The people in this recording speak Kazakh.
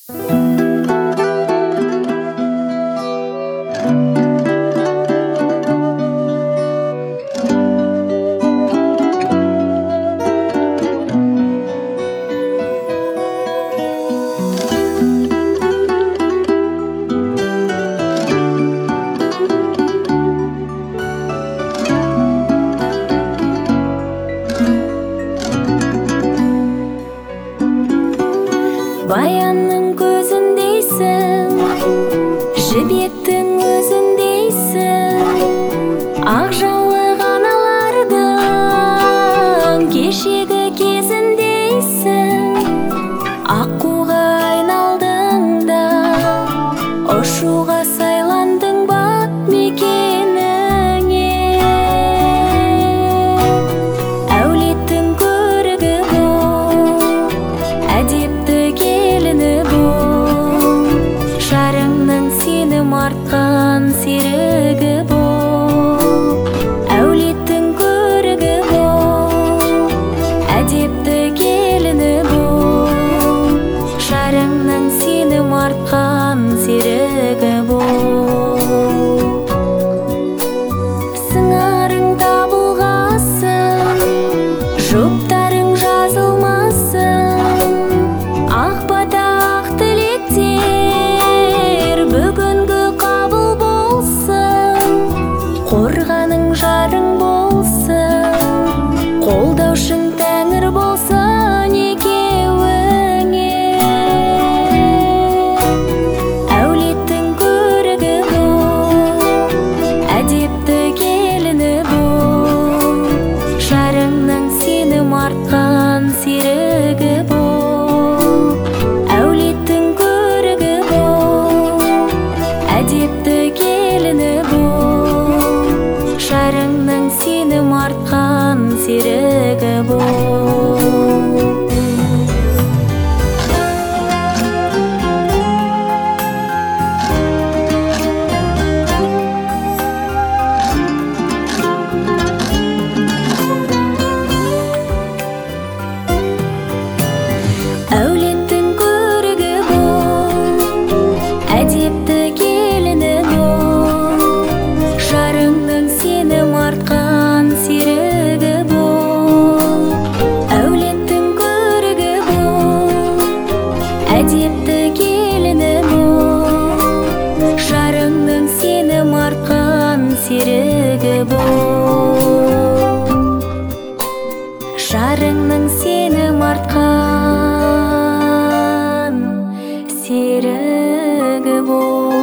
Баянның көзіндейсің, жібектің өзіндейсің, ақ жаулық аналардың кешегі кезіндейсің. Аққуға айналдың да, ұшуға сайландың бақ мекеніңе. Әулеттің көрігі бол, әдепті келіні бол, шарыңның сенім артқан серігі бол. Әулеттің көрігі бол, әдепті келіні бол, шарыңның сенім артқан серігі бол. Сыңарың табылғасын, жұптарың жазылмасын, ақ бата ақ тілектер бүгінгі қабыл болсын. Қорғаның жарың болсын, қолдаушың тәңір болсын екеуіңе. Әулеттің көрігі бол, әдепті келіні бол, шарыңның сенім артқан серігі бол. Әулеттің көрігі бол, әдепті келіні бол, шарыңның сенім артқан серігі бол. Әулеттің көрігі бол, әдепті келіні бол, шарыңның сенім артқан серігі бол. Әулеттің көрігі бол, әдепті келіні бол, шарыңның сенім артқан серігі бол. Шарыңның сенім артқан серігі бол.